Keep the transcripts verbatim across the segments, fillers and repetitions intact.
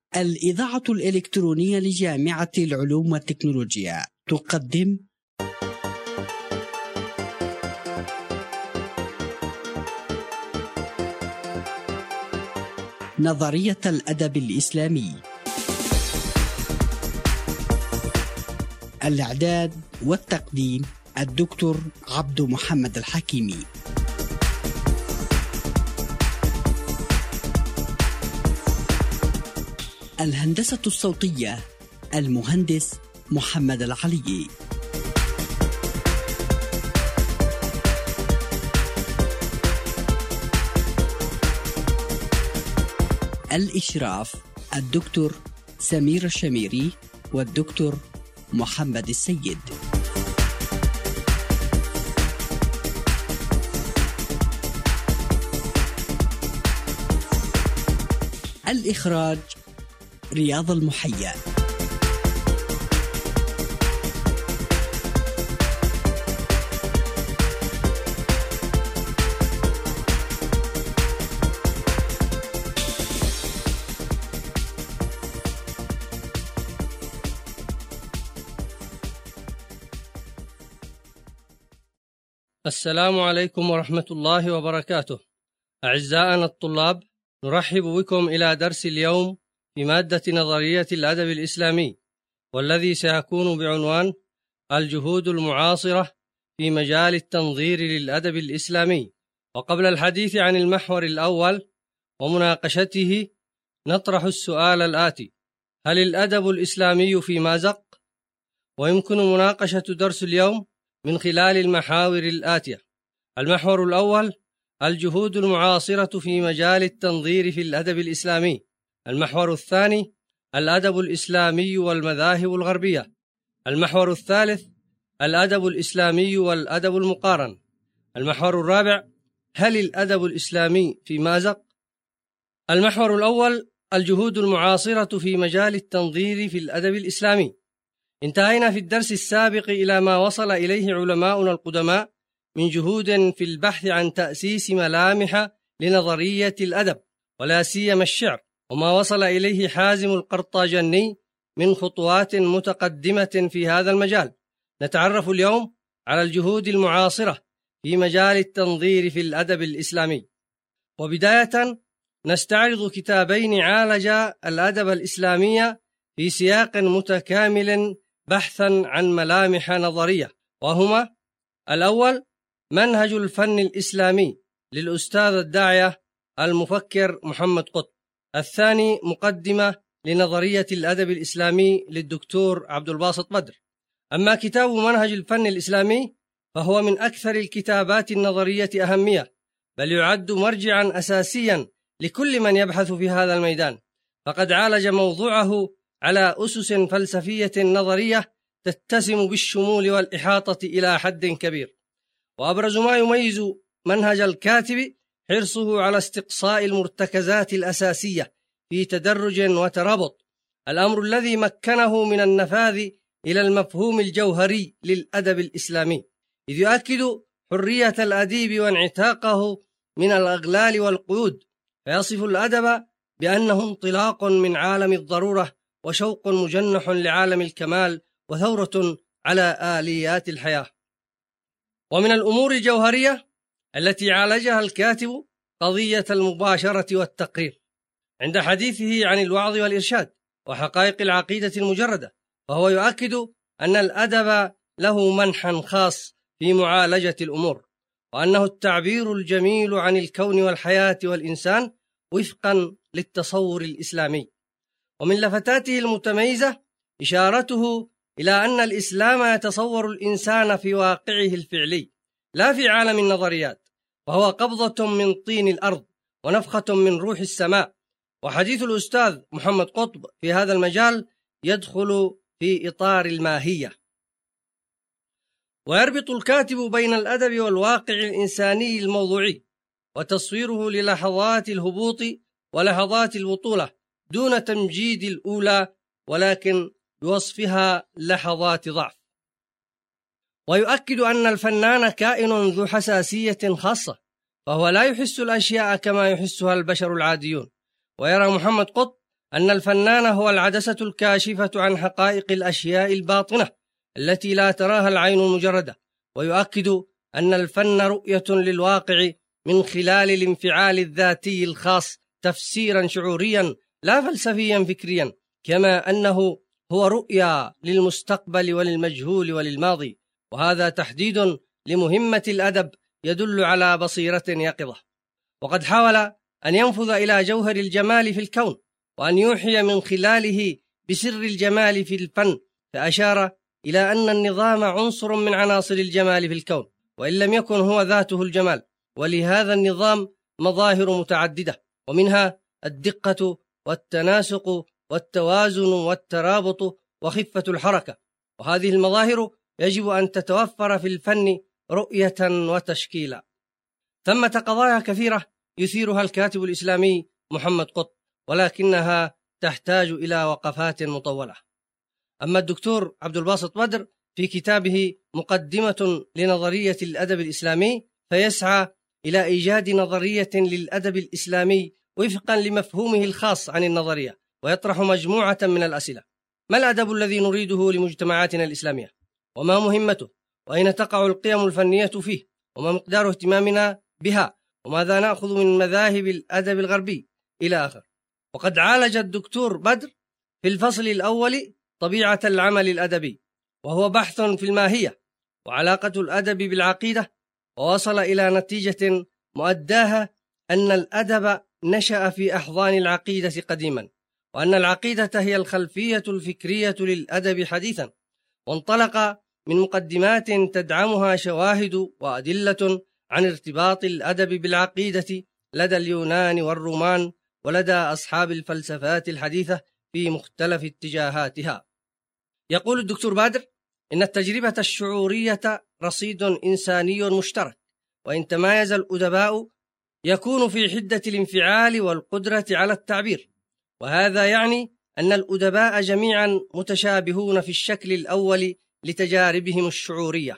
الإذاعة الإلكترونية لجامعة العلوم والتكنولوجيا تقدم نظرية الأدب الإسلامي. الإعداد والتقديم الدكتور عبد محمد الحكيمي. الهندسة الصوتية المهندس محمد العلي. الإشراف الدكتور سمير الشميري والدكتور محمد السيد. الإخراج رياض المحيا. السلام عليكم ورحمة الله وبركاته. أعزائنا الطلاب، نرحب بكم إلى درس اليوم في مادة نظرية الأدب الإسلامي، والذي سيكون بعنوان الجهود المعاصرة في مجال التنظير للأدب الإسلامي. وقبل الحديث عن المحور الأول ومناقشته نطرح السؤال الآتي: هل الأدب الإسلامي في مأزق؟ ويمكن مناقشة درس اليوم من خلال المحاور الآتية. المحور الأول: الجهود المعاصرة في مجال التنظير في الأدب الإسلامي. المحور الثاني: الأدب الإسلامي والمذاهب الغربية. المحور الثالث: الأدب الإسلامي والأدب المقارن. المحور الرابع: هل الأدب الإسلامي في مأزق؟ المحور الأول: الجهود المعاصرة في مجال التنظير في الأدب الإسلامي. انتهينا في الدرس السابق إلى ما وصل إليه علماؤنا القدماء من جهود في البحث عن تأسيس ملامح لنظرية الأدب، ولا سيما الشعر، وما وصل إليه حازم القرطاجني من خطوات متقدمة في هذا المجال. نتعرف اليوم على الجهود المعاصرة في مجال التنظير في الأدب الإسلامي. وبداية نستعرض كتابين عالجا الأدب الإسلامي في سياق متكامل بحثا عن ملامح نظرية، وهما: الأول منهج الفن الإسلامي للأستاذ الداعية المفكر محمد قطب. الثاني مقدمة لنظرية الأدب الإسلامي للدكتور عبد الباسط بدر. أما كتاب منهج الفن الإسلامي فهو من أكثر الكتابات النظرية أهمية، بل يعد مرجعا أساسيا لكل من يبحث في هذا الميدان، فقد عالج موضوعه على أسس فلسفية نظرية تتسم بالشمول والإحاطة إلى حد كبير. وأبرز ما يميز منهج الكاتب حرصه على استقصاء المرتكزات الأساسية في تدرج وترابط، الأمر الذي مكنه من النفاذ إلى المفهوم الجوهري للأدب الإسلامي، إذ يؤكد حرية الأديب وانعتاقه من الأغلال والقيود، فيصف الأدب بأنه انطلاق من عالم الضرورة وشوق مجنح لعالم الكمال وثورة على آليات الحياة. ومن الأمور الجوهرية التي عالجها الكاتب قضية المباشرة والتقرير عند حديثه عن الوعظ والإرشاد وحقائق العقيدة المجردة، فهو يؤكد أن الأدب له منحى خاص في معالجة الأمور، وأنه التعبير الجميل عن الكون والحياة والإنسان وفقا للتصور الإسلامي. ومن لفتاته المتميزة إشارته إلى أن الإسلام يتصور الإنسان في واقعه الفعلي لا في عالم النظريات، وهو قبضة من طين الأرض ونفخة من روح السماء. وحديث الأستاذ محمد قطب في هذا المجال يدخل في إطار الماهية. ويربط الكاتب بين الأدب والواقع الإنساني الموضوعي، وتصويره للحظات الهبوط ولحظات البطولة دون تمجيد الأولى، ولكن بوصفها لحظات ضعف. ويؤكد أن الفنان كائن ذو حساسية خاصة، فهو لا يحس الأشياء كما يحسها البشر العاديون. ويرى محمد قطب أن الفنان هو العدسة الكاشفة عن حقائق الأشياء الباطنة التي لا تراها العين المجردة، ويؤكد أن الفن رؤية للواقع من خلال الانفعال الذاتي الخاص تفسيرا شعوريا لا فلسفيا فكريا، كما أنه هو رؤية للمستقبل وللمجهول وللماضي، وهذا تحديد لمهمة الأدب يدل على بصيرة يقظة. وقد حاول أن ينفذ إلى جوهر الجمال في الكون وأن يوحي من خلاله بسر الجمال في الفن، فأشار إلى أن النظام عنصر من عناصر الجمال في الكون وإن لم يكن هو ذاته الجمال، ولهذا النظام مظاهر متعددة، ومنها الدقة والتناسق والتوازن والترابط وخفة الحركة، وهذه المظاهر يجب أن تتوفر في الفن رؤية وتشكيلا. ثمة قضايا كثيرة يثيرها الكاتب الإسلامي محمد قطب، ولكنها تحتاج إلى وقفات مطولة. أما الدكتور عبد الباسط بدر في كتابه مقدمة لنظرية الأدب الإسلامي فيسعى إلى إيجاد نظرية للأدب الإسلامي وفقا لمفهومه الخاص عن النظرية، ويطرح مجموعة من الأسئلة: ما الأدب الذي نريده لمجتمعاتنا الإسلامية؟ وما مهمته؟ وأين تقع القيم الفنية فيه؟ وما مقدار اهتمامنا بها؟ وماذا نأخذ من مذاهب الأدب الغربي؟ إلى آخر. وقد عالج الدكتور بدر في الفصل الأول طبيعة العمل الأدبي، وهو بحث في الماهية وعلاقة الأدب بالعقيدة، ووصل إلى نتيجة مؤداها أن الأدب نشأ في أحضان العقيدة قديما، وأن العقيدة هي الخلفية الفكرية للأدب حديثا، وانطلق من مقدمات تدعمها شواهد وأدلة عن ارتباط الأدب بالعقيدة لدى اليونان والرومان ولدى أصحاب الفلسفات الحديثة في مختلف اتجاهاتها. يقول الدكتور بدر إن التجربة الشعورية رصيد إنساني مشترك، وإن تمايز الأدباء يكون في حدة الانفعال والقدرة على التعبير، وهذا يعني أن الأدباء جميعا متشابهون في الشكل الأول لتجاربهم الشعورية،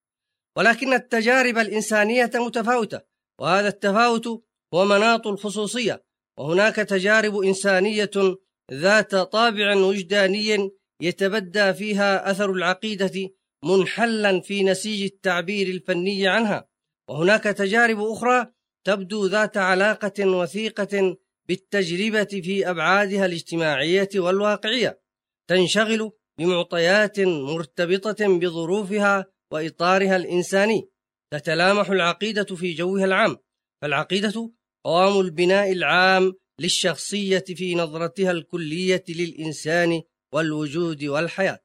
ولكن التجارب الإنسانية متفاوتة، وهذا التفاوت هو مناط الخصوصية، وهناك تجارب إنسانية ذات طابع وجداني يتبدى فيها أثر العقيدة منحلا في نسيج التعبير الفني عنها، وهناك تجارب أخرى تبدو ذات علاقة وثيقة بالتجربة في أبعادها الاجتماعية والواقعية، تنشغل بمعطيات مرتبطة بظروفها وإطارها الإنساني. تتلامح العقيدة في جوها العام، فالعقيدة قوام البناء العام للشخصية في نظرتها الكلية للإنسان والوجود والحياة.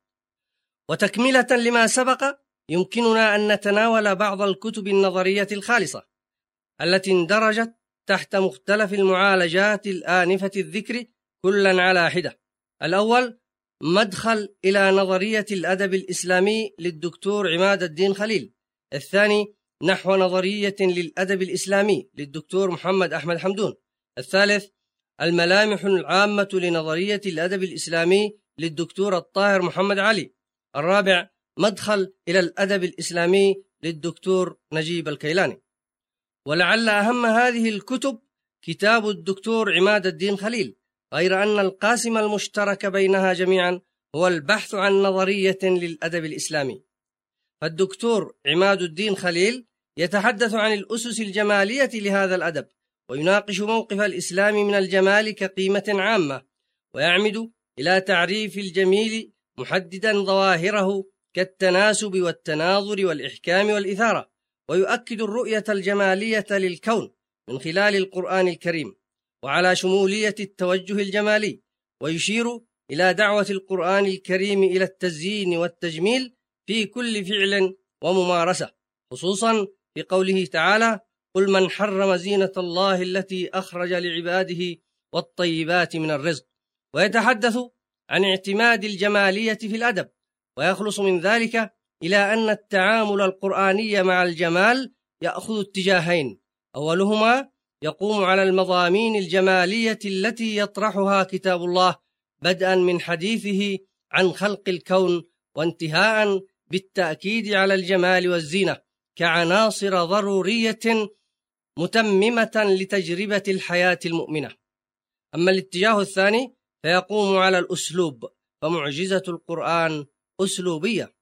وتكملة لما سبق، يمكننا أن نتناول بعض الكتب النظرية الخالصة التي اندرجت تحت مختلف المعالجات الآنفة الذكر كلا على حدة. الأول مدخل إلى نظرية الأدب الإسلامي للدكتور عماد الدين خليل. الثاني نحو نظرية للأدب الإسلامي للدكتور محمد أحمد حمدون. الثالث الملامح العامة لنظرية الأدب الإسلامي للدكتور الطاهر محمد علي. الرابع مدخل إلى الأدب الإسلامي للدكتور نجيب الكيلاني. ولعل أهم هذه الكتب كتاب الدكتور عماد الدين خليل، غير أن القاسم المشترك بينها جميعا هو البحث عن نظرية للأدب الإسلامي. فالدكتور عماد الدين خليل يتحدث عن الأسس الجمالية لهذا الأدب، ويناقش موقف الإسلام من الجمال كقيمة عامة، ويعمد إلى تعريف الجميل محددا ظواهره كالتناسب والتناظر والإحكام والإثارة، ويؤكد الرؤية الجمالية للكون من خلال القرآن الكريم وعلى شمولية التوجه الجمالي، ويشير إلى دعوة القرآن الكريم إلى التزيين والتجميل في كل فعل وممارسة، خصوصا في قوله تعالى: قل من حرم زينة الله التي أخرج لعباده والطيبات من الرزق. ويتحدث عن اعتماد الجمالية في الأدب، ويخلص من ذلك إلى أن التعامل القرآني مع الجمال يأخذ اتجاهين: أولهما يقوم على المضامين الجمالية التي يطرحها كتاب الله بدءا من حديثه عن خلق الكون، وانتهاء بالتأكيد على الجمال والزينة كعناصر ضرورية متممة لتجربة الحياة المؤمنة. أما الاتجاه الثاني فيقوم على الأسلوب، فمعجزة القرآن أسلوبية.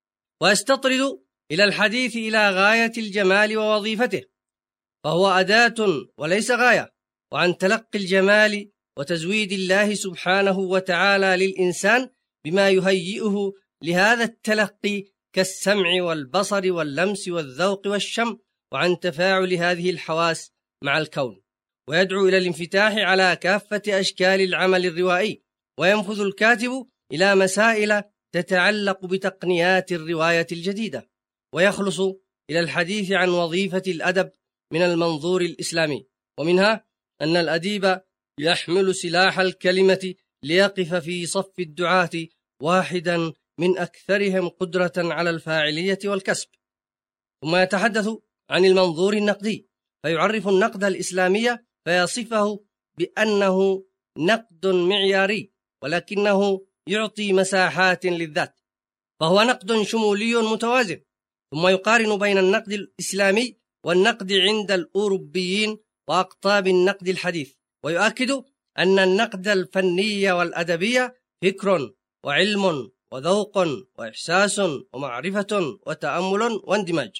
ويستطرد إلى الحديث إلى غاية الجمال ووظيفته، فهو أداة وليس غاية، وعن تلقي الجمال وتزويد الله سبحانه وتعالى للإنسان بما يهيئه لهذا التلقي كالسمع والبصر واللمس والذوق والشم، وعن تفاعل هذه الحواس مع الكون، ويدعو إلى الانفتاح على كافة أشكال العمل الروائي، وينفذ الكاتب إلى مسائل تتعلق بتقنيات الرواية الجديدة، ويخلص إلى الحديث عن وظيفة الأدب من المنظور الإسلامي، ومنها أن الأديب يحمل سلاح الكلمة ليقف في صف الدعاة واحدا من أكثرهم قدرة على الفاعلية والكسب. ثم يتحدث عن المنظور النقدي، فيعرف النقد الإسلامي فيصفه بأنه نقد معياري، ولكنه يعطي مساحات للذات، فهو نقد شمولي متوازن. ثم يقارن بين النقد الإسلامي والنقد عند الأوروبيين وأقطاب النقد الحديث، ويؤكد أن النقد الفني والأدبي فكر وعلم وذوق وإحساس ومعرفة وتأمل واندماج.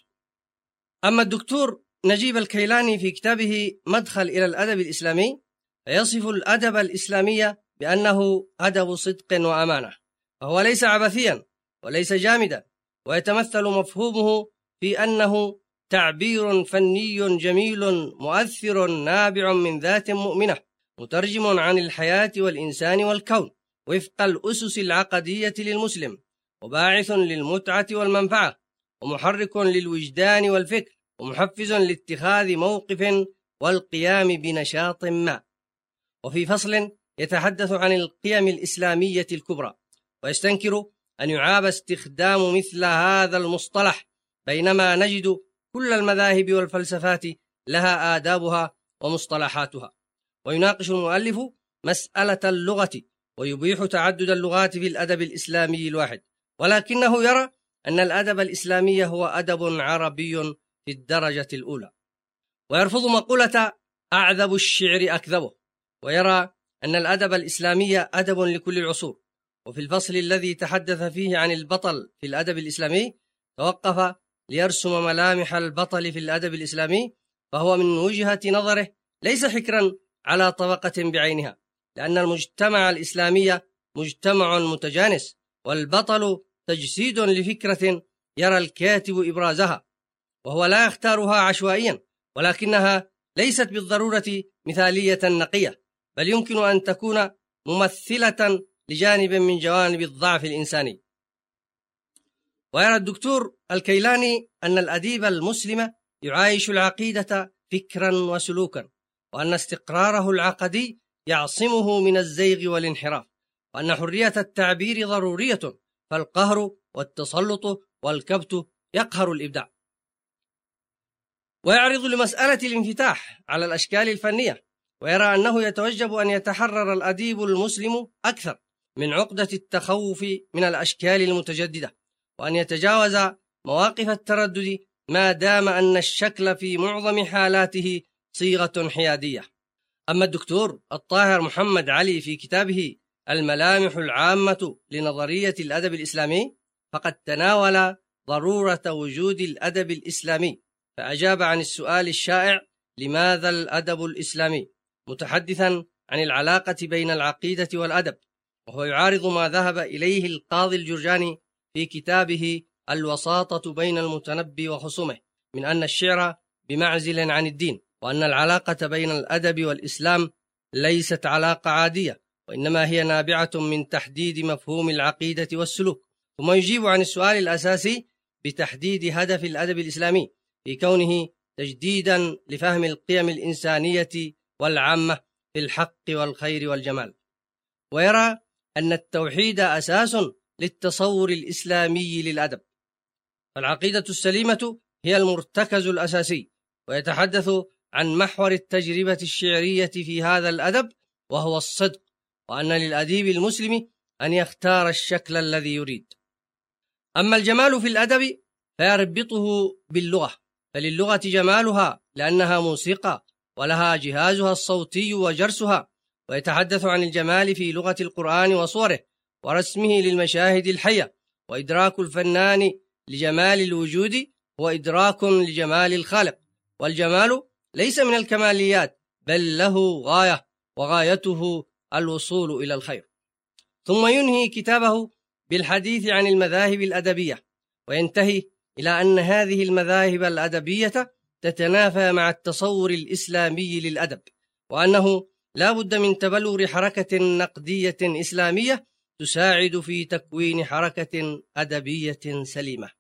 أما الدكتور نجيب الكيلاني في كتابه مدخل إلى الأدب الإسلامي فيصف الأدب الإسلامي بأنه أدب صدق وأمانة، فهو ليس عبثيا وليس جامدا، ويتمثل مفهومه في أنه تعبير فني جميل مؤثر نابع من ذات مؤمنة، مترجم عن الحياة والإنسان والكون وفق الأسس العقدية للمسلم، وباعث للمتعة والمنفعة، ومحرك للوجدان والفكر، ومحفز لاتخاذ موقف والقيام بنشاط ما. وفي فصل يتحدث عن القيم الإسلامية الكبرى، ويستنكر أن يعاب استخدام مثل هذا المصطلح، بينما نجد كل المذاهب والفلسفات لها آدابها ومصطلحاتها. ويناقش المؤلف مسألة اللغة، ويبيح تعدد اللغات في الأدب الإسلامي الواحد، ولكنه يرى أن الأدب الإسلامي هو أدب عربي في الدرجة الأولى، ويرفض مقولة أعذب الشعر أكذبه، ويرى أن الأدب الإسلامي أدب لكل العصور. وفي الفصل الذي تحدث فيه عن البطل في الأدب الإسلامي توقف ليرسم ملامح البطل في الأدب الإسلامي، فهو من وجهة نظره ليس حكرا على طبقة بعينها، لأن المجتمع الإسلامي مجتمع متجانس، والبطل تجسيد لفكرة يرى الكاتب إبرازها، وهو لا يختارها عشوائيا، ولكنها ليست بالضرورة مثالية نقية، بل يمكن أن تكون ممثلة لجانب من جوانب الضعف الإنساني. ويرى الدكتور الكيلاني أن الأديب المسلم يعايش العقيدة فكرا وسلوكا، وأن استقراره العقدي يعصمه من الزيغ والانحراف، وأن حرية التعبير ضرورية، فالقهر والتسلط والكبت يقهر الإبداع. ويعرض لمسألة الانفتاح على الأشكال الفنية، ويرى أنه يتوجب أن يتحرر الأديب المسلم أكثر من عقدة التخوف من الأشكال المتجددة، وأن يتجاوز مواقف التردد ما دام أن الشكل في معظم حالاته صيغة حيادية. أما الدكتور الطاهر محمد علي في كتابه الملامح العامة لنظرية الأدب الإسلامي فقد تناول ضرورة وجود الأدب الإسلامي، فأجاب عن السؤال الشائع لماذا الأدب الإسلامي، متحدثا عن العلاقة بين العقيدة والأدب، وهو يعارض ما ذهب إليه القاضي الجرجاني في كتابه الوساطة بين المتنبي وخصومه من أن الشعر بمعزل عن الدين، وأن العلاقة بين الأدب والإسلام ليست علاقة عادية، وإنما هي نابعة من تحديد مفهوم العقيدة والسلوك. ثم يجيب عن السؤال الأساسي بتحديد هدف الأدب الإسلامي في كونه تجديدا لفهم القيم الإنسانية والعامة في الحق والخير والجمال، ويرى أن التوحيد أساس للتصور الإسلامي للأدب، فالعقيدة السليمة هي المرتكز الأساسي، ويتحدث عن محور التجربة الشعرية في هذا الأدب وهو الصدق، وأن للأديب المسلم أن يختار الشكل الذي يريد. أما الجمال في الأدب فيربطه باللغة، فللغة جمالها لأنها موسيقى ولها جهازها الصوتي وجرسها، ويتحدث عن الجمال في لغة القرآن وصوره ورسمه للمشاهد الحية. وإدراك الفنان لجمال الوجود هو إدراك لجمال الخالق، والجمال ليس من الكماليات بل له غاية، وغايته الوصول إلى الخير. ثم ينهي كتابه بالحديث عن المذاهب الأدبية، وينتهي إلى أن هذه المذاهب الأدبية تتنافى مع التصور الإسلامي للأدب، وأنه لا بد من تبلور حركة نقدية إسلامية تساعد في تكوين حركة أدبية سليمة.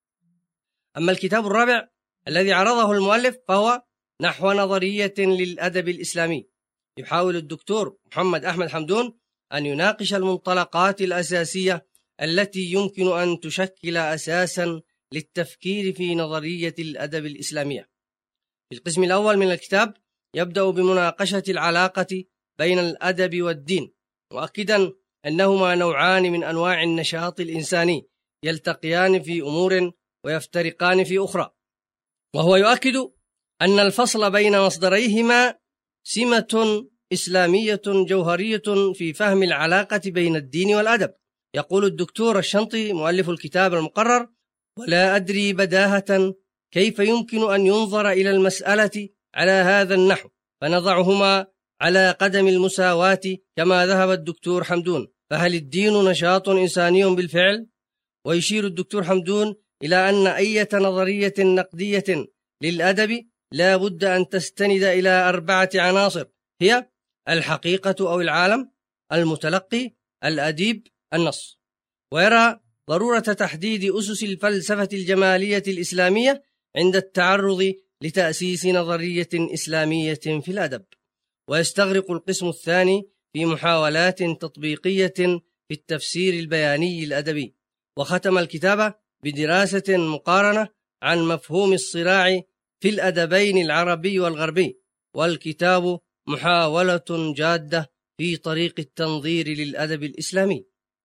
أما الكتاب الرابع الذي عرضه المؤلف فهو نحو نظرية للأدب الإسلامي. يحاول الدكتور محمد أحمد حمدون أن يناقش المنطلقات الأساسية التي يمكن أن تشكل أساسا للتفكير في نظرية الأدب الإسلامية. في القسم الأول من الكتاب يبدأ بمناقشة العلاقة بين الأدب والدين، مؤكدا أنهما نوعان من أنواع النشاط الإنساني يلتقيان في أمور ويفترقان في أخرى، وهو يؤكد أن الفصل بين مصدريهما سمة إسلامية جوهرية في فهم العلاقة بين الدين والأدب. يقول الدكتور الشنطي مؤلف الكتاب المقرر: ولا أدري بداهة كيف يمكن أن ينظر إلى المسألة على هذا النحو فنضعهما على قدم المساواة كما ذهب الدكتور حمدون، فهل الدين نشاط إنساني بالفعل؟ ويشير الدكتور حمدون إلى أن أي نظرية نقدية للأدب لا بد أن تستند إلى أربعة عناصر، هي الحقيقة أو العالم، المتلقي، الأديب، النص. ويرى ضرورة تحديد أسس الفلسفة الجمالية الإسلامية عند التعرض لتأسيس نظرية إسلامية في الأدب. ويستغرق القسم الثاني في محاولات تطبيقية في التفسير البياني الأدبي. وختم الكتاب بدراسة مقارنة عن مفهوم الصراع في الأدبين العربي والغربي، والكتاب محاولة جادة في طريق التنظير للأدب الإسلامي.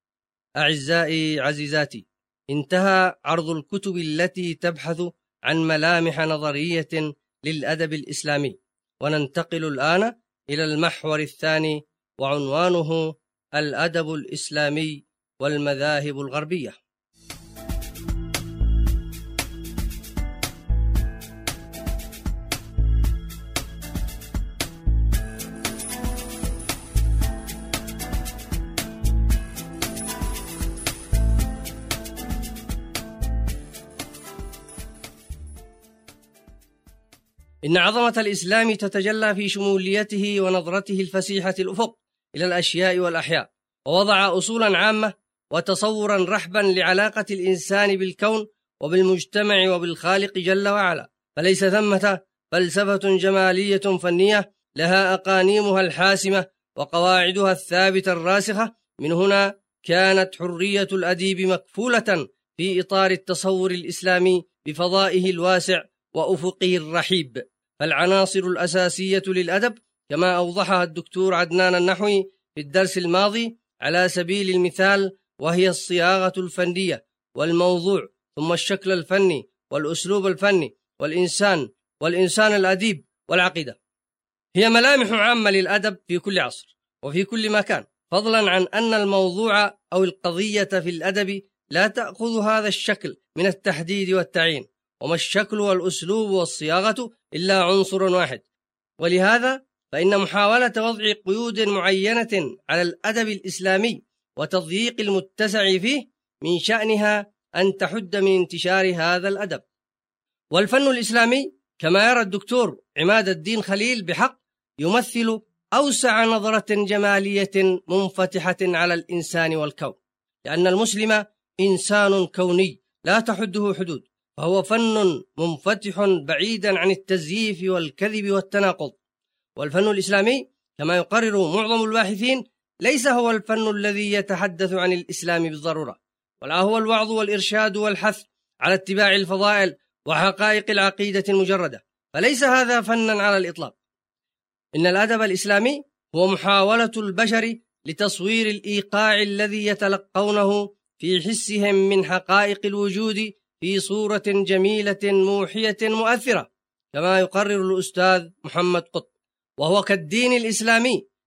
أعزائي عزيزاتي، انتهى عرض الكتب التي تبحث عن ملامح نظرية للأدب الإسلامي، وننتقل الآن إلى المحور الثاني وعنوانه الأدب الإسلامي والمذاهب الغربية. إن عظمة الإسلام تتجلى في شموليته ونظرته الفسيحة الأفق إلى الأشياء والأحياء، ووضع أصولا عامة وتصورا رحبا لعلاقة الإنسان بالكون وبالمجتمع وبالخالق جل وعلا. فليس ثمة فلسفة جمالية فنية لها أقانيمها الحاسمة وقواعدها الثابتة الراسخة. من هنا كانت حرية الأديب مكفولة في إطار التصور الإسلامي بفضائه الواسع وأفقه الرحيب. فالعناصر الأساسية للأدب كما أوضحها الدكتور عدنان النحوي في الدرس الماضي على سبيل المثال، وهي الصياغة الفنية والموضوع، ثم الشكل الفني والأسلوب الفني والإنسان والإنسان الأديب والعقيدة، هي ملامح عامة للأدب في كل عصر وفي كل مكان، فضلا عن أن الموضوع أو القضية في الأدب لا تأخذ هذا الشكل من التحديد والتعيين. وما الشكل والأسلوب والصياغة إلا عنصر واحد. ولهذا فإن محاولة وضع قيود معينة على الأدب الإسلامي وتضييق المتسع فيه من شأنها أن تحد من انتشار هذا الأدب. والفن الإسلامي كما يرى الدكتور عماد الدين خليل بحق يمثل أوسع نظرة جمالية منفتحة على الإنسان والكون، لأن المسلم إنسان كوني لا تحده حدود، فهو فن منفتح بعيدا عن التزييف والكذب والتناقض. والفن الإسلامي كما يقرر معظم الباحثين ليس هو الفن الذي يتحدث عن الإسلام بالضرورة، ولا هو الوعظ والإرشاد والحث على اتباع الفضائل وحقائق العقيدة المجردة، فليس هذا فنا على الإطلاق. إن الأدب الإسلامي هو محاولة البشر لتصوير الإيقاع الذي يتلقونه في حسهم من حقائق الوجود في صورة جميلة موحية مؤثرة، كما يقرر الأستاذ محمد قطب. وهو كالدين الإسلامي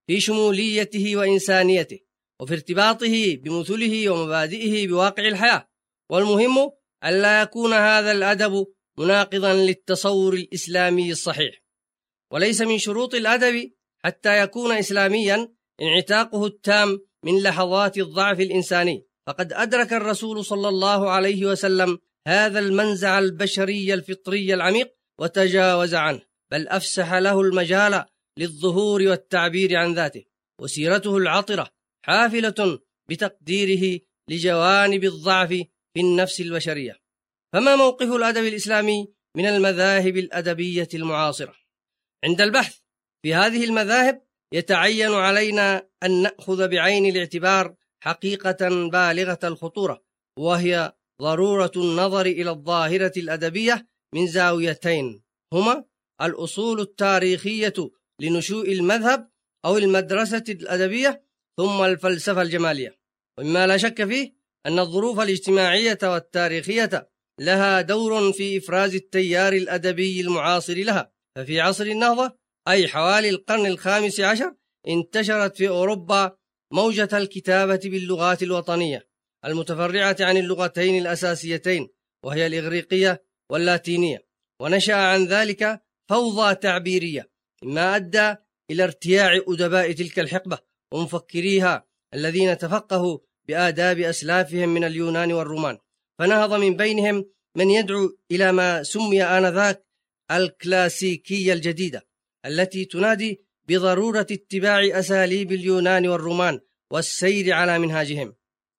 في شموليته وإنسانيته، وفي ارتباطه بمثله ومبادئه بواقع الحياة. والمهم ألا يكون هذا الأدب مناقضا للتصور الإسلامي الصحيح. وليس من شروط الأدب حتى يكون إسلاميا انعتاقه التام من لحظات الضعف الإنساني، فقد أدرك الرسول صلى الله عليه وسلم هذا المنزع البشري الفطري العميق وتجاوز عنه، بل أفسح له المجال للظهور والتعبير عن ذاته. وسيرته العطرة حافلة بتقديره لجوانب الضعف في النفس البشرية. فما موقف الأدب الإسلامي من المذاهب الأدبية المعاصرة؟ عند البحث في هذه المذاهب يتعين علينا أن نأخذ بعين الاعتبار حقيقة بالغة الخطورة، وهي ضرورة النظر إلى الظاهرة الأدبية من زاويتين، هما الأصول التاريخية لنشوء المذهب أو المدرسة الأدبية، ثم الفلسفة الجمالية. ومما لا شك فيه أن الظروف الاجتماعية والتاريخية لها دور في إفراز التيار الأدبي المعاصر لها. ففي عصر النهضة، أي حوالي القرن الخامس عشر، انتشرت في أوروبا موجة الكتابة باللغات الوطنية المتفرعة عن اللغتين الأساسيتين، وهي الإغريقية واللاتينية، ونشأ عن ذلك فوضى تعبيرية، مما أدى إلى ارتياع أدباء تلك الحقبة ومفكريها الذين تفقهوا بآداب أسلافهم من اليونان والرومان. فنهض من بينهم من يدعو إلى ما سمي آنذاك الكلاسيكية الجديدة، التي تنادي بضرورة اتباع أساليب اليونان والرومان والسير على منهاجهم،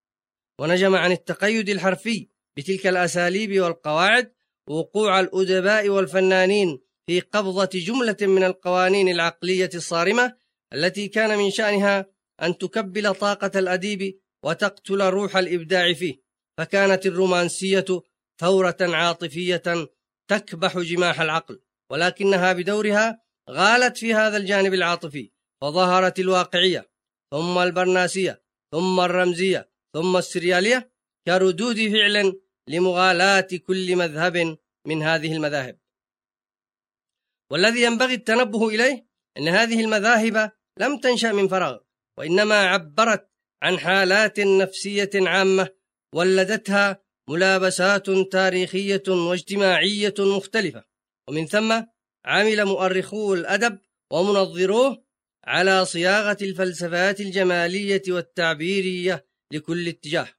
ونجم عن التقيد الحرفي بتلك الأساليب والقواعد وقوع الأدباء والفنانين في قبضة جملة من القوانين العقلية الصارمة التي كان من شأنها أن تكبل طاقة الأديب وتقتل روح الإبداع فيه. فكانت الرومانسية ثورة عاطفية تكبح جماح العقل، ولكنها بدورها غالت في هذا الجانب العاطفي، فظهرت الواقعية ثم البرناسية ثم الرمزية ثم السريالية كردود فعل لمغالاة كل مذهب من هذه المذاهب. والذي ينبغي التنبه إليه أن هذه المذاهب لم تنشأ من فراغ، وإنما عبرت عن حالات نفسية عامة ولدتها ملابسات تاريخية واجتماعية مختلفة. ومن ثم عمل مؤرخو الأدب ومنظروه على صياغة الفلسفات الجمالية والتعبيرية لكل اتجاه.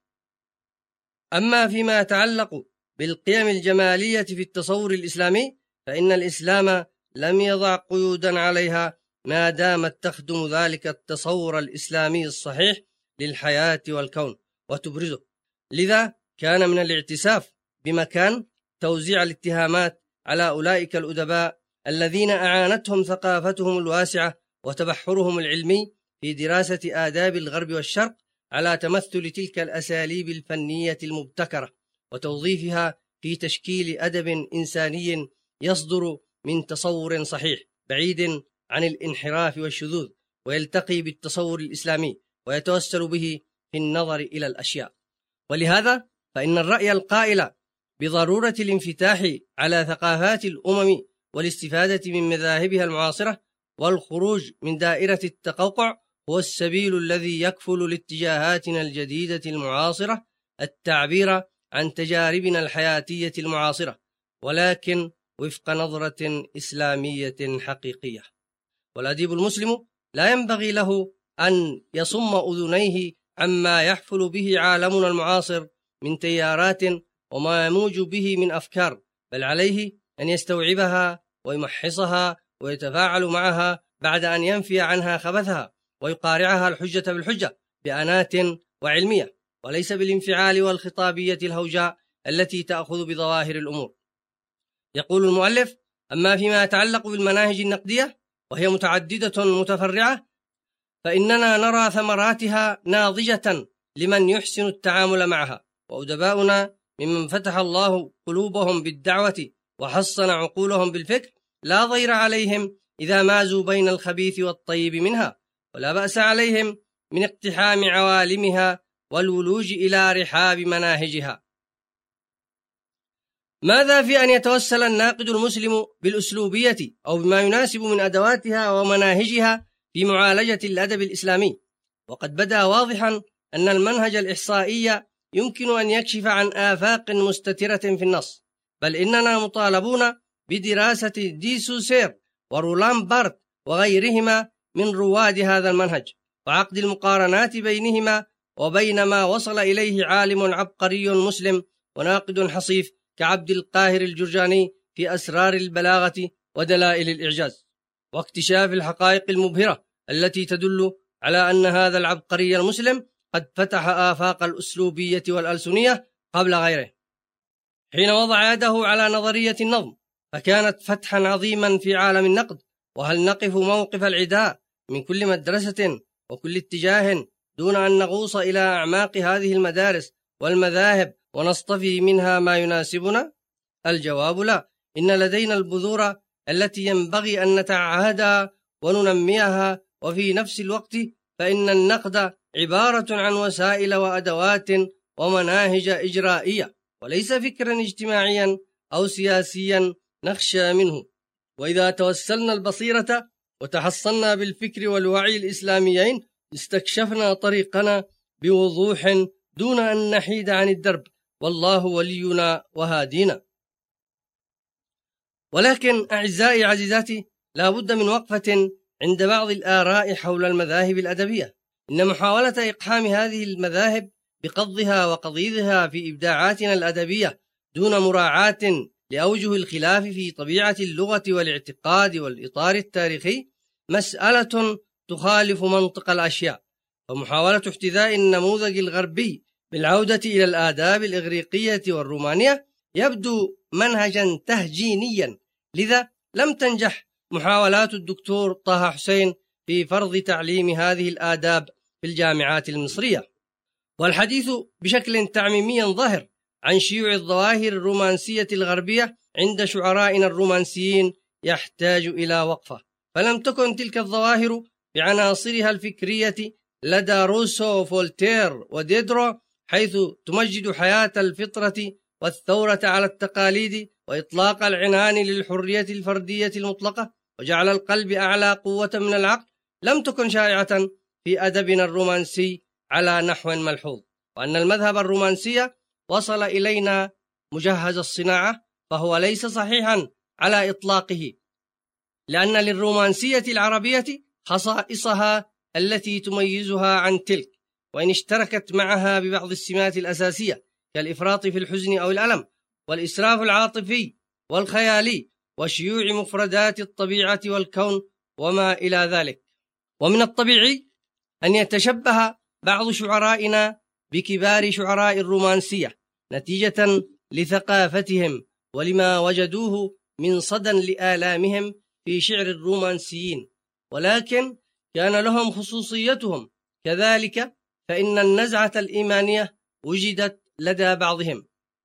أما فيما يتعلق بالقيم الجمالية في التصور الإسلامي، فإن الإسلام لم يضع قيودا عليها ما دامت تخدم ذلك التصور الإسلامي الصحيح للحياة والكون وتبرزه. لذا كان من الاعتساف بمكان توزيع الاتهامات على أولئك الأدباء الذين أعانتهم ثقافتهم الواسعة وتبحرهم العلمي في دراسة آداب الغرب والشرق على تمثل تلك الأساليب الفنية المبتكرة وتوظيفها في تشكيل أدب إنساني يصدر من تصور صحيح بعيد عن الانحراف والشذوذ، ويلتقي بالتصور الإسلامي ويتوسل به في النظر إلى الأشياء. ولهذا فإن الرأي القائل بضرورة الانفتاح على ثقافات الأمم والاستفادة من مذاهبها المعاصرة والخروج من دائرة التقوقع هو السبيل الذي يكفل لاتجاهاتنا الجديدة المعاصرة التعبير عن تجاربنا الحياتية المعاصرة، ولكن وفق نظرة إسلامية حقيقية. والأديب المسلم لا ينبغي له أن يصم أذنيه عما يحفل به عالمنا المعاصر من تيارات وما يموج به من أفكار، بل عليه أن يستوعبها ويمحصها ويتفاعل معها بعد أن ينفي عنها خبثها ويقارعها الحجة بالحجة بأنات وعلمية، وليس بالانفعال والخطابية الهوجاء التي تأخذ بظواهر الأمور. يقول المؤلف: أما فيما يتعلق بالمناهج النقدية وهي متعددة متفرعة، فإننا نرى ثمراتها ناضجة لمن يحسن التعامل معها، وأدباؤنا ممن فتح الله قلوبهم بالدعوة وحصن عقولهم بالفكر لا ضير عليهم إذا مازوا بين الخبيث والطيب منها، ولا بأس عليهم من اقتحام عوالمها والولوج إلى رحاب مناهجها. ماذا في أن يتوسل الناقد المسلم بالأسلوبية أو بما يناسب من أدواتها ومناهجها في معالجة الأدب الإسلامي، وقد بدا واضحا أن المنهج الإحصائي يمكن أن يكشف عن آفاق مستترة في النص، بل إننا مطالبون بدراسة دي سوسير ورولان بارت وغيرهما من رواد هذا المنهج، وعقد المقارنات بينهما وبين ما وصل إليه عالم عبقري مسلم وناقد حصيف كعبد القاهر الجرجاني في أسرار البلاغة ودلائل الإعجاز، واكتشاف الحقائق المبهرة التي تدل على أن هذا العبقري المسلم قد فتح آفاق الأسلوبية والألسنية قبل غيره. حين وضع يده على نظرية النظم فكانت فتحا عظيما في عالم النقد، وهل نقف موقف العداء من كل مدرسة وكل اتجاه دون أن نغوص إلى أعماق هذه المدارس والمذاهب ونصطفي منها ما يناسبنا؟ الجواب لا. إن لدينا البذور التي ينبغي أن نتعهدها وننميها، وفي نفس الوقت فإن النقد عبارة عن وسائل وأدوات ومناهج إجرائية، وليس فكرا اجتماعيا أو سياسيا نخشى منه. وإذا توسلنا البصيرة وتحصلنا بالفكر والوعي الإسلاميين استكشفنا طريقنا بوضوح دون أن نحيد عن الدرب، والله ولينا وهادينا. ولكن أعزائي عزيزاتي، لا بد من وقفة عند بعض الآراء حول المذاهب الأدبية. إن محاولة إقحام هذه المذاهب بقضها وقضيضها في إبداعاتنا الأدبية دون مراعاة لأوجه الخلاف في طبيعة اللغة والاعتقاد والإطار التاريخي مسألة تخالف منطق الأشياء، ومحاولة احتذاء النموذج الغربي بالعودة إلى الآداب الإغريقية والرومانية يبدو منهجا تهجينيا. لذا لم تنجح محاولات الدكتور طه حسين في فرض تعليم هذه الآداب في الجامعات المصرية. والحديث بشكل تعميمي ظاهر عن شيوع الظواهر الرومانسية الغربية عند شعرائنا الرومانسيين يحتاج إلى وقفة، فلم تكن تلك الظواهر بعناصرها الفكرية لدى روسو وفولتير وديدرو، حيث تمجد حياة الفطرة والثورة على التقاليد وإطلاق العنان للحرية الفردية المطلقة وجعل القلب أعلى قوة من العقل، لم تكن شائعة في أدبنا الرومانسي على نحو ملحوظ. وأن المذهب الرومانسي وصل إلينا مجهز الصناعة فهو ليس صحيحا على إطلاقه، لأن للرومانسية العربية خصائصها التي تميزها عن تلك، وإن اشتركت معها ببعض السمات الأساسية كالإفراط في الحزن أو الألم والإسراف العاطفي والخيالي وشيوع مفردات الطبيعة والكون وما إلى ذلك. ومن الطبيعي أن يتشبه بعض شعرائنا بكبار شعراء الرومانسية نتيجة لثقافتهم ولما وجدوه من صدى لآلامهم في شعر الرومانسيين، ولكن كان لهم خصوصيتهم كذلك، فإن النزعة الإيمانية وجدت لدى بعضهم.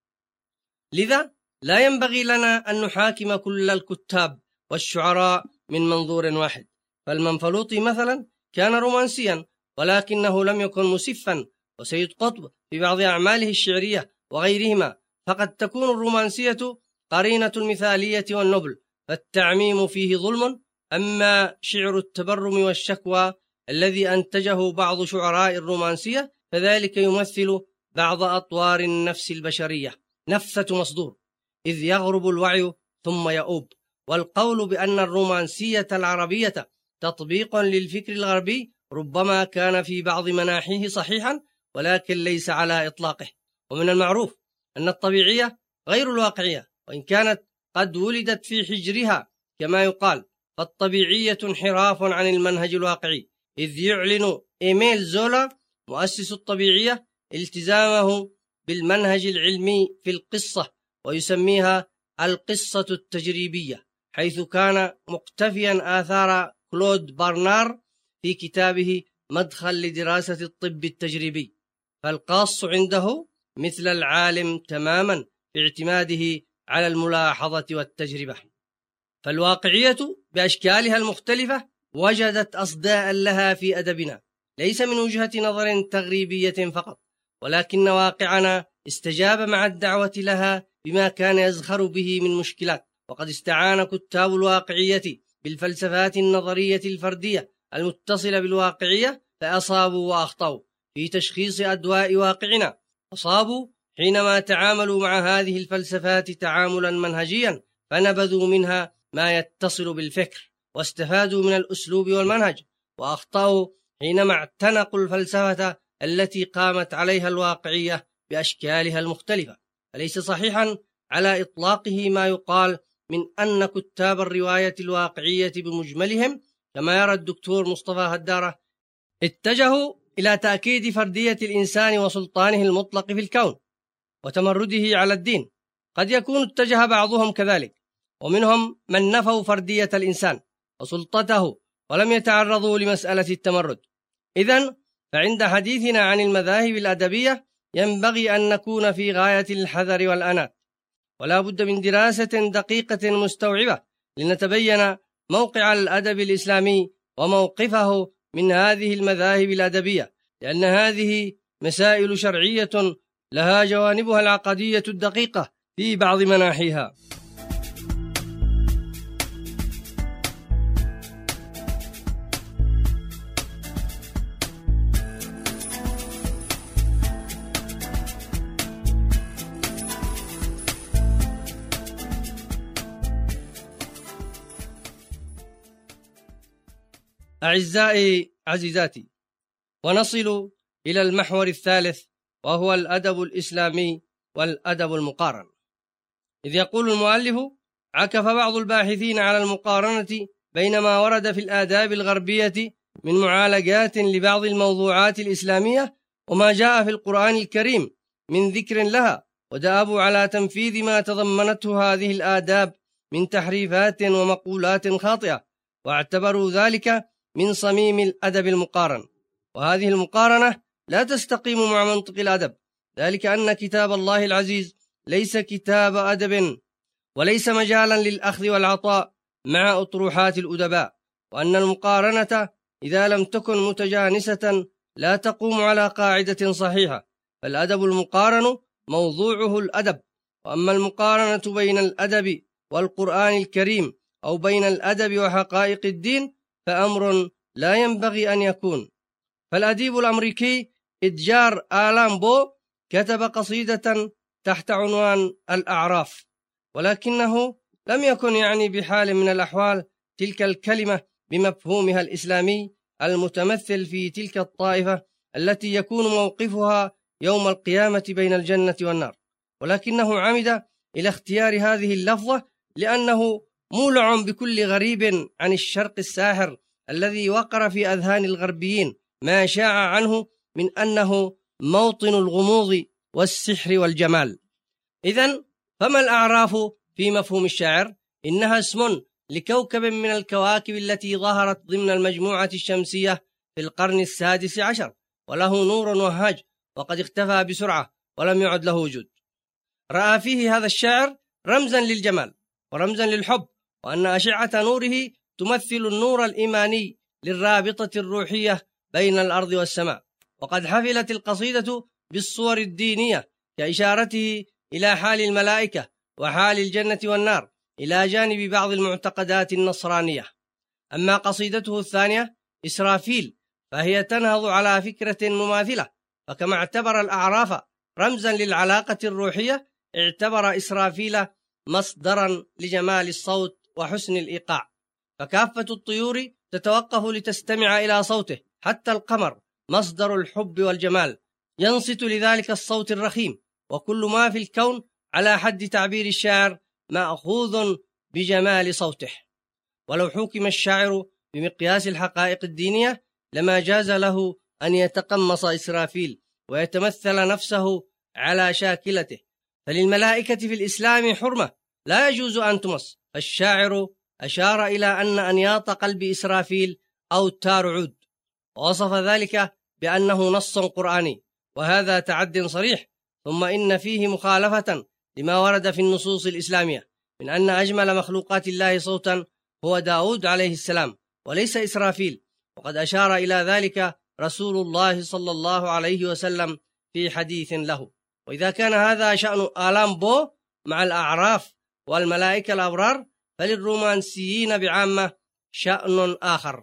لذا لا ينبغي لنا أن نحاكم كل الكتاب والشعراء من منظور واحد. فالمنفلوطي مثلا كان رومانسيا ولكنه لم يكن مسفا، وسيد قطب في بعض أعماله الشعرية وغيرهما، فقد تكون الرومانسية قرينة المثالية والنبل، فالتعميم فيه ظلم. أما شعر التبرم والشكوى الذي أنتجه بعض شعراء الرومانسية فذلك يمثل بعض أطوار النفس البشرية، نفثة مصدور، إذ يغرب الوعي ثم يؤوب. والقول بأن الرومانسية العربية تطبيق للفكر الغربي ربما كان في بعض مناحيه صحيحا، ولكن ليس على إطلاقه. ومن المعروف أن الطبيعية غير الواقعية، وإن كانت قد ولدت في حجرها كما يقال، فالطبيعية انحراف عن المنهج الواقعي، إذ يعلن إيميل زولا مؤسس الطبيعية التزامه بالمنهج العلمي في القصة، ويسميها القصة التجريبية، حيث كان مقتفيا آثار كلود بارنار في كتابه مدخل لدراسة الطب التجريبي. فالقاص عنده مثل العالم تماما في اعتماده على الملاحظة والتجربة. فالواقعية بأشكالها المختلفة وجدت أصداء لها في أدبنا، ليس من وجهة نظر تغريبية فقط، ولكن واقعنا استجاب مع الدعوة لها بما كان يزخر به من مشكلات. وقد استعان كتاب الواقعية بالفلسفات النظرية الفردية المتصلة بالواقعية فأصابوا وأخطأوا في تشخيص أدواء واقعنا. أصابوا حينما تعاملوا مع هذه الفلسفات تعاملا منهجيا فنبذوا منها ما يتصل بالفكر واستفادوا من الأسلوب والمنهج، وأخطأوا حينما اعتنقوا الفلسفة التي قامت عليها الواقعية بأشكالها المختلفة. فليس صحيحا على إطلاقه ما يقال من أن كتاب الرواية الواقعية بمجملهم كما يرى الدكتور مصطفى هدارة اتجهوا إلى تأكيد فردية الإنسان وسلطانه المطلق في الكون وتمرده على الدين. قد يكون اتجه بعضهم كذلك، ومنهم من نفوا فردية الإنسان وسلطته ولم يتعرضوا لمسألة التمرد. إذن فعند حديثنا عن المذاهب الأدبية ينبغي أن نكون في غاية الحذر والأنات، ولا بد من دراسة دقيقة مستوعبة لنتبين موقع الأدب الإسلامي وموقفه من هذه المذاهب الأدبية، لأن هذه مسائل شرعية لها جوانبها العقدية الدقيقة في بعض مناحيها. أعزائي عزيزاتي، ونصل إلى المحور الثالث وهو الأدب الإسلامي والأدب المقارن. إذ يقول المؤلف: عكف بعض الباحثين على المقارنة بين ما ورد في الآداب الغربية من معالجات لبعض الموضوعات الإسلامية وما جاء في القرآن الكريم من ذكر لها، ودأبوا على تنفيذ ما تضمنته هذه الآداب من تحريفات ومقولات خاطئة، واعتبروا ذلك من صميم الأدب المقارن. وهذه المقارنة لا تستقيم مع منطق الأدب، ذلك أن كتاب الله العزيز ليس كتاب أدب وليس مجالا للأخذ والعطاء مع أطروحات الأدباء، وأن المقارنة إذا لم تكن متجانسة لا تقوم على قاعدة صحيحة، فالأدب المقارن موضوعه الأدب. وأما المقارنة بين الأدب والقرآن الكريم أو بين الأدب وحقائق الدين فأمر لا ينبغي أن يكون. فالأديب الأمريكي إدجار آلان بو كتب قصيدة تحت عنوان الأعراف، ولكنه لم يكن يعني بحال من الأحوال تلك الكلمة بمفهومها الإسلامي المتمثل في تلك الطائفة التي يكون موقفها يوم القيامة بين الجنة والنار، ولكنه عمد إلى اختيار هذه اللفظة لأنه مولع بكل غريب عن الشرق الساحر الذي وقر في أذهان الغربيين ما شاع عنه من أنه موطن الغموض والسحر والجمال. إذن فما الأعراف في مفهوم الشاعر؟ إنها اسم لكوكب من الكواكب التي ظهرت ضمن المجموعة الشمسية في القرن السادس عشر، وله نور وهاج وقد اختفى بسرعة ولم يعد له وجود. رأى فيه هذا الشاعر رمزا للجمال ورمزا للحب، وأن أشعة نوره تمثل النور الإيماني للرابطة الروحية بين الأرض والسماء. وقد حفلت القصيدة بالصور الدينية كإشارته إلى حال الملائكة وحال الجنة والنار إلى جانب بعض المعتقدات النصرانية. أما قصيدته الثانية إسرافيل فهي تنهض على فكرة مماثلة، فكما اعتبر الأعراف رمزا للعلاقة الروحية اعتبر إسرافيل مصدرا لجمال الصوت وحسن الإيقاع، فكافة الطيور تتوقف لتستمع إلى صوته، حتى القمر مصدر الحب والجمال ينصت لذلك الصوت الرخيم، وكل ما في الكون على حد تعبير الشاعر مأخوذ بجمال صوته. ولو حكم الشاعر بمقياس الحقائق الدينية لما جاز له أن يتقمص إسرافيل ويتمثل نفسه على شاكلته، فللملائكة في الإسلام حرمة لا يجوز أن تمس. فالشاعر أشار إلى أن أنياط قلب إسرافيل أوتار عود، ووصف ذلك بأنه نص قرآني، وهذا تعد صريح. ثم إن فيه مخالفة لما ورد في النصوص الإسلامية من أن أجمل مخلوقات الله صوتا هو داود عليه السلام وليس إسرافيل، وقد أشار إلى ذلك رسول الله صلى الله عليه وسلم في حديث له. وإذا كان هذا شأن آلان بو مع الأعراف والملائكة الأبرار، فللرومانسيين بعامة شأن آخر،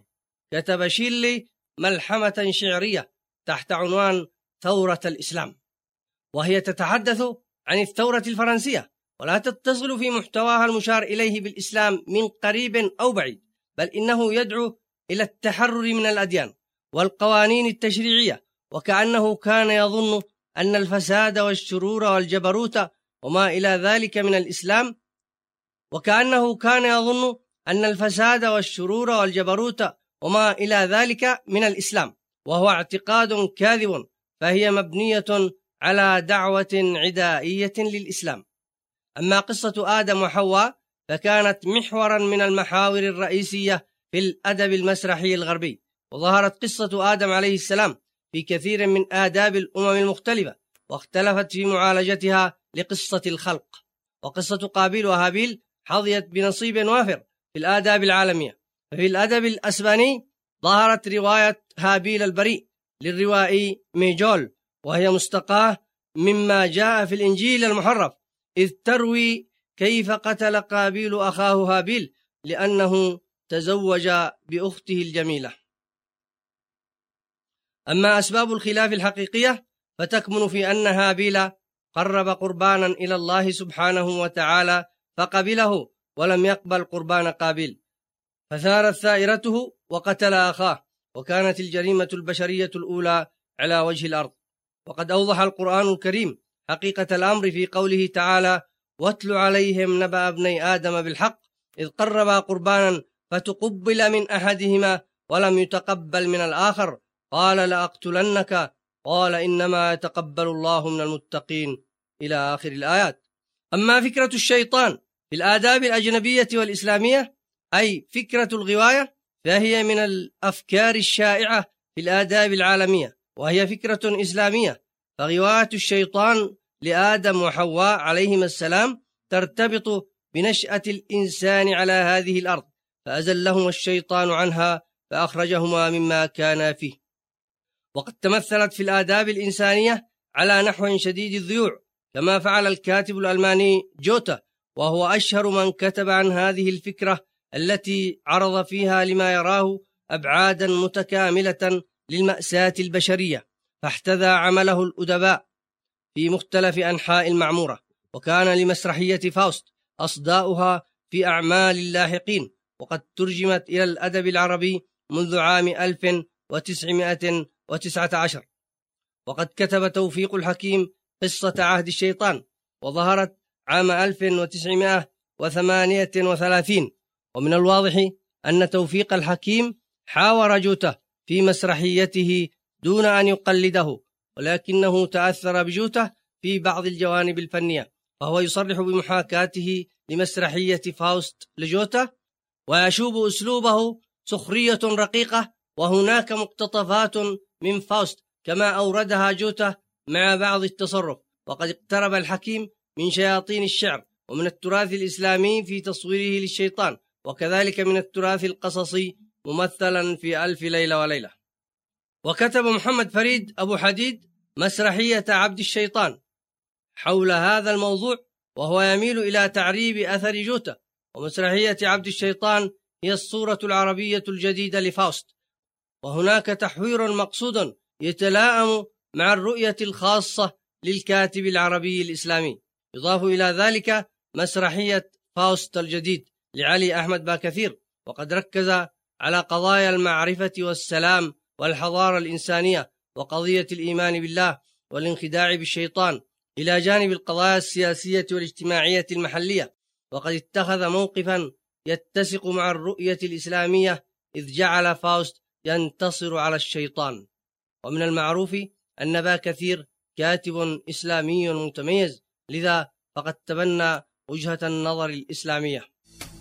كتب شيلي ملحمة شعرية تحت عنوان ثورة الإسلام، وهي تتحدث عن الثورة الفرنسية، ولا تتصل في محتواها المشار إليه بالإسلام من قريب أو بعيد، بل إنه يدعو إلى التحرر من الأديان والقوانين التشريعية، وكأنه كان يظن أن الفساد والشرور والجبروت وما إلى ذلك من الإسلام وكأنه كان يظن أن الفساد والشرور والجبروت وما إلى ذلك من الإسلام، وهو اعتقاد كاذب، فهي مبنية على دعوة عدائية للإسلام. أما قصة آدم وحواء فكانت محورا من المحاور الرئيسية في الأدب المسرحي الغربي، وظهرت قصة آدم عليه السلام في كثير من آداب الأمم المختلفة، واختلفت في معالجتها لقصة الخلق. وقصة قابيل وهابيل حظيت بنصيب وافر في الآداب العالمية. ففي الأدب الأسباني ظهرت رواية هابيل البريء للروائي ميجول، وهي مستقاة مما جاء في الإنجيل المحرف، إذ تروي كيف قتل قابيل أخاه هابيل لأنه تزوج بأخته الجميلة. أما أسباب الخلاف الحقيقية فتكمن في أن هابيل قرب قربانا إلى الله سبحانه وتعالى فقبله، ولم يقبل قربان قابيل، فثارت ثائرته وقتل أخاه، وكانت الجريمة البشرية الأولى على وجه الأرض. وقد أوضح القرآن الكريم حقيقة الأمر في قوله تعالى: واتل عليهم نبأ ابني آدم بالحق إذ قربا قربانا فتقبل من أحدهما ولم يتقبل من الآخر قال لأقتلنك قال إنما يتقبل الله من المتقين، إلى آخر الآيات. أما فكرة الشيطان في الآداب الأجنبية والإسلامية، أي فكرة الغواية، فهي من الأفكار الشائعة في الآداب العالمية، وهي فكرة إسلامية. فغواية الشيطان لآدم وحواء عليهما السلام ترتبط بنشأة الإنسان على هذه الأرض، فأزلهما الشيطان عنها فأخرجهما مما كانا فيه. وقد تمثلت في الآداب الإنسانية على نحو شديد الذيوع، كما فعل الكاتب الألماني جوتا، وهو أشهر من كتب عن هذه الفكرة التي عرض فيها لما يراه أبعادا متكاملة للمأساة البشرية، فاحتذى عمله الأدباء في مختلف أنحاء المعمورة. وكان لمسرحية فاوست أصداؤها في أعمال اللاحقين، وقد ترجمت إلى الأدب العربي منذ عام ألف وتسعمائة وتسعة عشر. وقد كتب توفيق الحكيم قصة عهد الشيطان، وظهرت عام ألف وتسعمائة وثمانية وثلاثين. ومن الواضح أن توفيق الحكيم حاور جوتا في مسرحيته دون أن يقلده، ولكنه تأثر بجوتا في بعض الجوانب الفنية، فهو يصرح بمحاكاته لمسرحية فاوست لجوتا، ويشوب أسلوبه سخرية رقيقة، وهناك مقتطفات من فاوست كما أوردها جوتا مع بعض التصرف. وقد اقترب الحكيم من شياطين الشعر ومن التراث الإسلامي في تصويره للشيطان، وكذلك من التراث القصصي ممثلا في ألف ليلة وليلة. وكتب محمد فريد أبو حديد مسرحية عبد الشيطان حول هذا الموضوع، وهو يميل إلى تعريب أثر جوتا. ومسرحية عبد الشيطان هي الصورة العربية الجديدة لفاوست، وهناك تحوير مقصود يتلائم مع الرؤية الخاصة للكاتب العربي الإسلامي. يضاف إلى ذلك مسرحية فاوست الجديد لعلي أحمد باكثير، وقد ركز على قضايا المعرفة والسلام والحضارة الإنسانية وقضية الإيمان بالله والانخداع بالشيطان، إلى جانب القضايا السياسية والاجتماعية المحلية. وقد اتخذ موقفا يتسق مع الرؤية الإسلامية، إذ جعل فاوست ينتصر على الشيطان. ومن المعروف أن باكثير كاتب إسلامي متميز، لذا فقد تبنى وجهة النظر الإسلامية.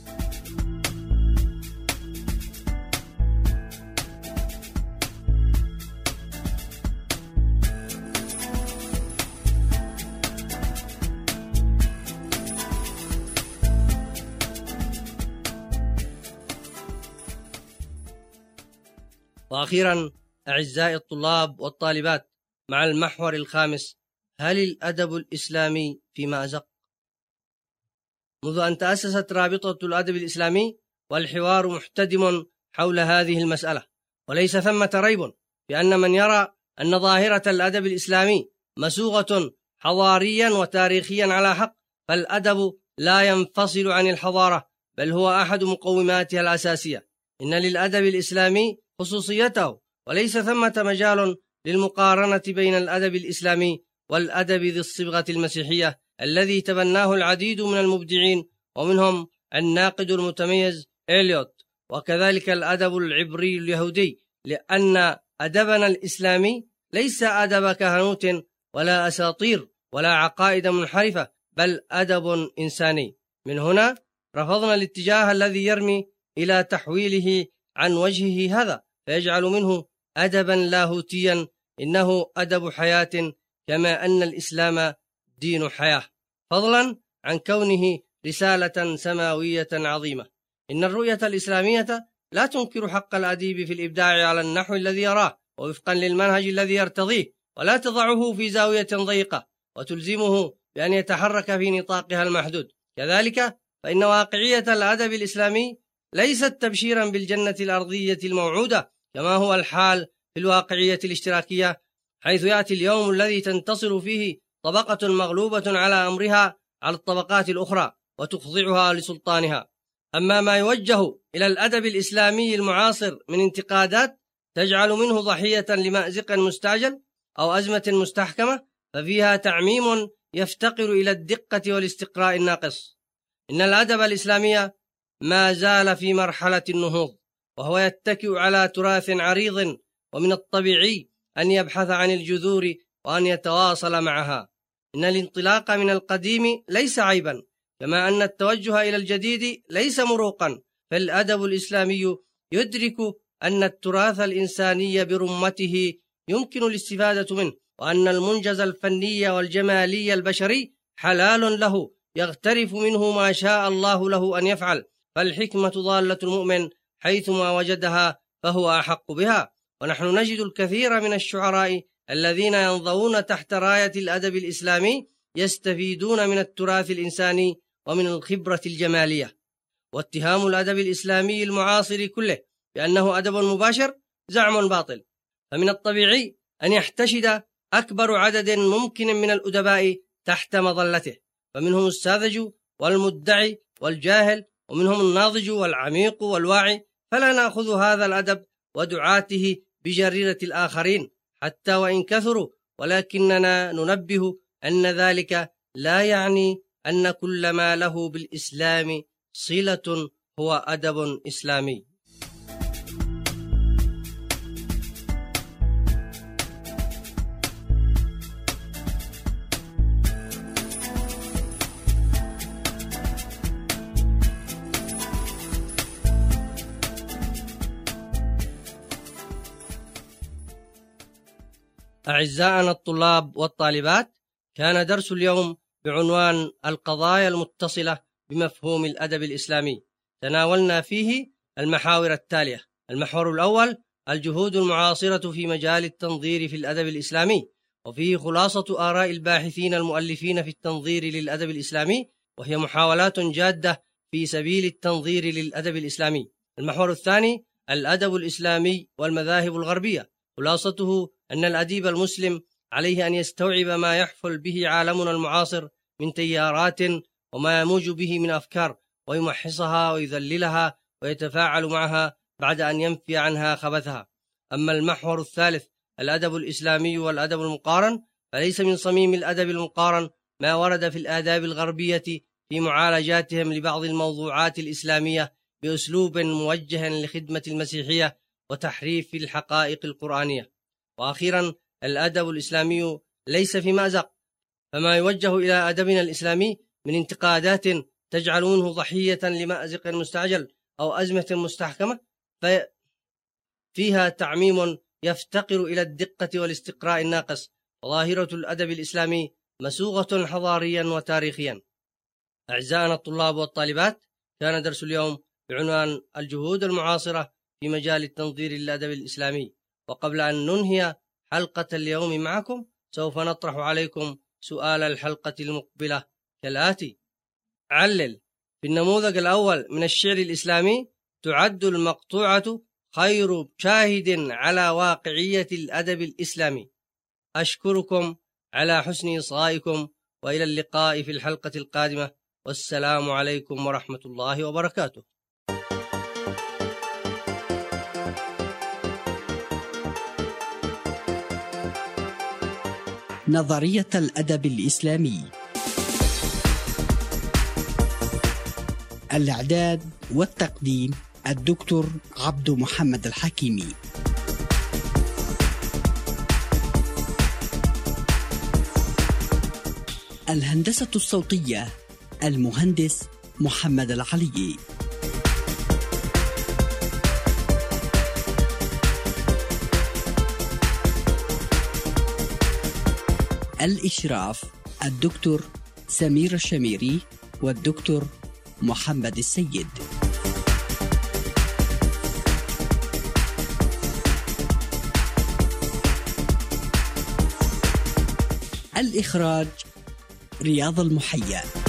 وأخيرا أعزائي الطلاب والطالبات، مع المحور الخامس: هل الأدب الإسلامي في مأزق؟ منذ أن تأسست رابطة الأدب الإسلامي والحوار محتدم حول هذه المسألة، وليس ثمة ريب في أن من يرى أن ظاهرة الأدب الإسلامي مسوغة حضاريا وتاريخيا على حق، فالأدب لا ينفصل عن الحضارة، بل هو أحد مقوماتها الأساسية. إن للأدب الإسلامي خصوصيته، وليس ثمة مجال للمقارنة بين الأدب الإسلامي والأدب ذي الصبغة المسيحية الذي تبناه العديد من المبدعين، ومنهم الناقد المتميز إليوت، وكذلك الأدب العبري اليهودي، لأن أدبنا الإسلامي ليس أدب كهنوت ولا أساطير ولا عقائد منحرفة، بل أدب إنساني. من هنا رفضنا الاتجاه الذي يرمي إلى تحويله عن وجهه هذا فيجعل منه أدبا لاهوتيا، إنه أدب حياة، كما أن الإسلام دين حياة، فضلا عن كونه رسالة سماوية عظيمة. إن الرؤية الإسلامية لا تنكر حق الأديب في الإبداع على النحو الذي يراه ووفقا للمنهج الذي يرتضيه، ولا تضعه في زاوية ضيقة وتلزمه بأن يتحرك في نطاقها المحدود. كذلك فإن واقعية الأدب الإسلامي ليست تبشيرا بالجنة الأرضية الموعودة كما هو الحال في الواقعية الاشتراكية، حيث يأتي اليوم الذي تنتصر فيه طبقة مغلوبة على أمرها على الطبقات الأخرى وتخضعها لسلطانها. أما ما يوجه إلى الأدب الإسلامي المعاصر من انتقادات تجعل منه ضحية لمأزق مستعجل أو أزمة مستحكمة، ففيها تعميم يفتقر إلى الدقة والاستقراء الناقص. إن الأدب الإسلامي ما زال في مرحلة النهوض، وهو يتكئ على تراث عريض، ومن الطبيعي أن يبحث عن الجذور وأن يتواصل معها. إن الانطلاق من القديم ليس عيبا، كما أن التوجه إلى الجديد ليس مروقا، فالأدب الإسلامي يدرك أن التراث الإنساني برمته يمكن الاستفادة منه، وأن المنجز الفني والجمالي البشري حلال له يغترف منه ما شاء الله له أن يفعل، فالحكمة ضالة المؤمن حيثما وجدها فهو أحق بها. ونحن نجد الكثير من الشعراء الذين ينضوون تحت راية الأدب الإسلامي يستفيدون من التراث الإنساني ومن الخبرة الجمالية. واتهام الأدب الإسلامي المعاصر كله بأنه أدب مباشر زعم باطل، فمن الطبيعي أن يحتشد أكبر عدد ممكن من الأدباء تحت مظلته، فمنهم الساذج والمدعي والجاهل، ومنهم الناضج والعميق والواعي، فلا نأخذ هذا الأدب ودعاته بجريرة الآخرين حتى وإن كثروا، ولكننا ننبه أن ذلك لا يعني أن كل ما له بالإسلام صلة هو أدب إسلامي. أعزائنا الطلاب والطالبات، كان درس اليوم بعنوان القضايا المتصلة بمفهوم الأدب الإسلامي. تناولنا فيه المحاور التالية: المحور الأول الجهود المعاصرة في مجال التنظير في الأدب الإسلامي، وفيه خلاصة آراء الباحثين المؤلفين في التنظير للأدب الإسلامي، وهي محاولات جادة في سبيل التنظير للأدب الإسلامي. المحور الثاني الأدب الإسلامي والمذاهب الغربية، خلاصته أن الأديب المسلم عليه أن يستوعب ما يحفل به عالمنا المعاصر من تيارات وما يموج به من أفكار، ويمحصها ويذللها ويتفاعل معها بعد أن ينفي عنها خبثها. أما المحور الثالث الأدب الإسلامي والأدب المقارن، فليس من صميم الأدب المقارن ما ورد في الآداب الغربية في معالجاتهم لبعض الموضوعات الإسلامية بأسلوب موجه لخدمة المسيحية وتحريف الحقائق القرآنية. وأخيرا الأدب الإسلامي ليس في مأزق، فما يوجه إلى أدبنا الإسلامي من انتقادات تجعل منه ضحية لمأزق مستعجل أو أزمة مستحكمة فيها تعميم يفتقر إلى الدقة والاستقراء الناقص، وظاهرة الأدب الإسلامي مسوغة حضاريا وتاريخيا. أعزائنا الطلاب والطالبات، كان درس اليوم بعنوان الجهود المعاصرة في مجال التنظير للأدب الإسلامي. وقبل أن ننهي حلقة اليوم معكم، سوف نطرح عليكم سؤال الحلقة المقبلة كالآتي: علل. في النموذج الأول من الشعر الإسلامي تعد المقطوعة خير شاهد على واقعية الأدب الإسلامي. أشكركم على حسن إصغائكم، وإلى اللقاء في الحلقة القادمة، والسلام عليكم ورحمة الله وبركاته. نظرية الأدب الإسلامي. الإعداد والتقديم الدكتور عبد محمد الحكيمي. الهندسة الصوتية المهندس محمد العلي. الإشراف الدكتور سمير الشميري والدكتور محمد السيد. الإخراج رياض المحيا.